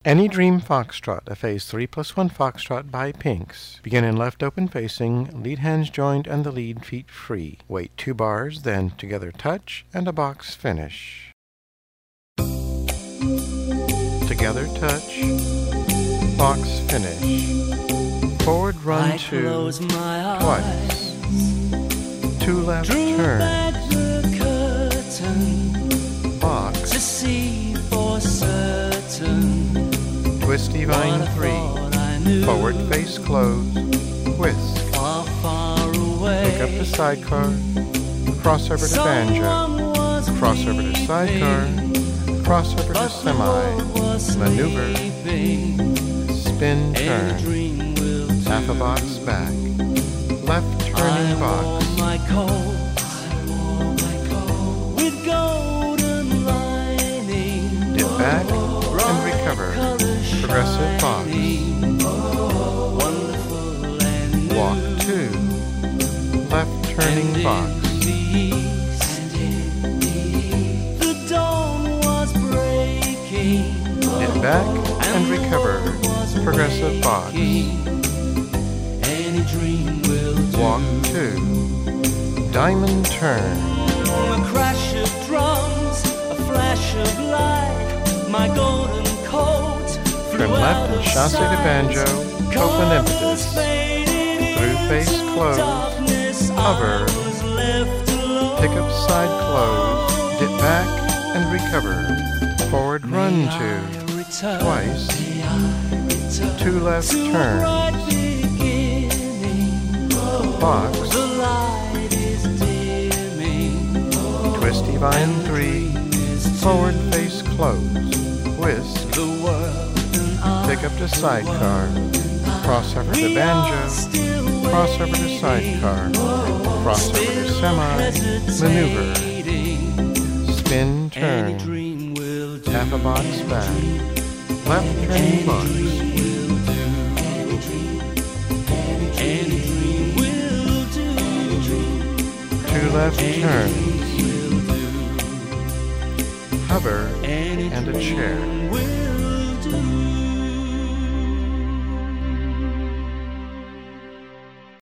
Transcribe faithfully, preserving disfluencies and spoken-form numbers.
Any Dream Foxtrot, a phase three plus one foxtrot by Pinks. Begin in left open facing, lead hands joined and the lead feet free. Wait two bars, then together touch and a box finish. Together touch, box finish. Forward run I two, close my twice. eyes, Two left drew back turns, the curtain box, to see for certain twisty what vine I three. thought I knew. Forward face close, whisk. Far, far away, Pick up the sidecar, crossover to banjo, someone was crossover to sidecar, crossover to but the semi, road was maneuver, sleeping. spin Any turn, dream will do. half a box back, left turning I box, wore my coat, I wore my coat with golden lining. dip back and recover, progressive box, Wonderful and new. walk two, left turning And in box, the east, the dawn was breaking. dip back and recover, progressive box, Any dream will do. walk two, diamond turn, A crash of drums, a flash of light, my golden coat. trim left and chassé to banjo, open impetus, through face close, hover, pick up side close, dip back and recover, forward run two, twice, two left turns, box, twisty vine three, forward face close, whisk, pick up to sidecar, crossover to banjo, crossover to sidecar, crossover to semi, maneuver, spin turn, half a box back, left turning box, two left turns, hover and a chair.